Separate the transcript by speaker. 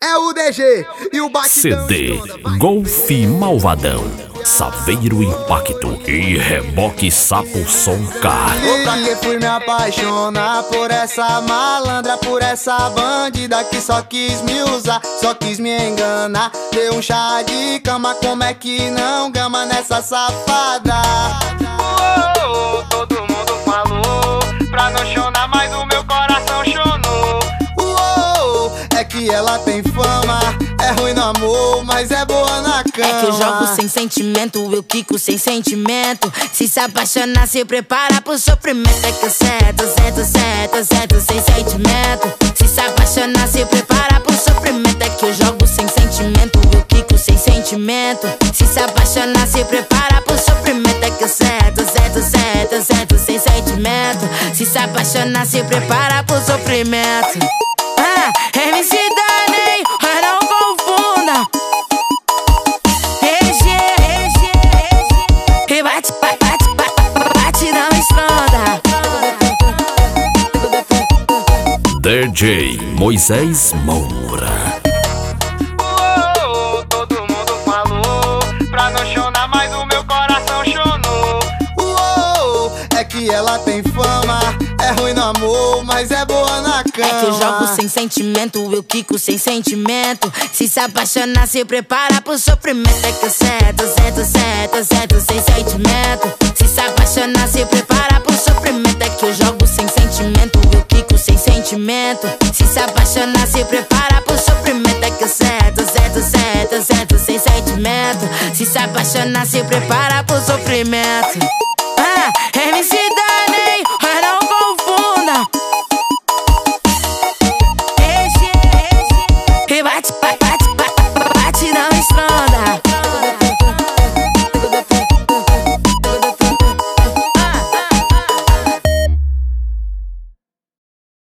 Speaker 1: É o DG e o batidão.
Speaker 2: CD Golf Malvadão, Saveiro Impacto e Reboque Sapo Som Car.
Speaker 1: E fui me apaixonar por essa malandra, por essa bandida que só quis me usar, só quis me enganar. Deu um chá de cama, como é que não gama nessa safada? Todo mundo falou pra não chorar, mas o meu coração chonou. É que ela tem fama, é ruim no amor, mas é boa na cama.
Speaker 3: É que eu jogo sem sentimento, eu quico sem sentimento. Se apaixonar, se prepara pro sofrimento. É que eu sento sem sentimento. Se apaixonar, se prepara pro sofrimento. É que eu jogo sem sentimento, eu quico sem sentimento. Se apaixonar, se prepara pro sofrimento. É que eu sento sem sentimento. Se apaixonar, se prepara pro sofrimento. MC Dani, mas não confunda. E bate, não estronda.
Speaker 2: DJ Moisés Moura.
Speaker 1: Todo mundo falou pra não chorar, mas o meu coração chonou. É que ela tem fama, é ruim no amor, mas é boa na cama.
Speaker 3: É que eu jogo sem sentimento, eu quico sem sentimento. Se apaixonar, se prepara pro sofrimento. É que eu sento sem sentimento. Se apaixonar, se prepara pro sofrimento. É que eu jogo sem sentimento, eu quico sem sentimento. Se apaixonar, se prepara pro sofrimento. É que eu sento sem sentimento. Se apaixonar, se prepara pro sofrimento.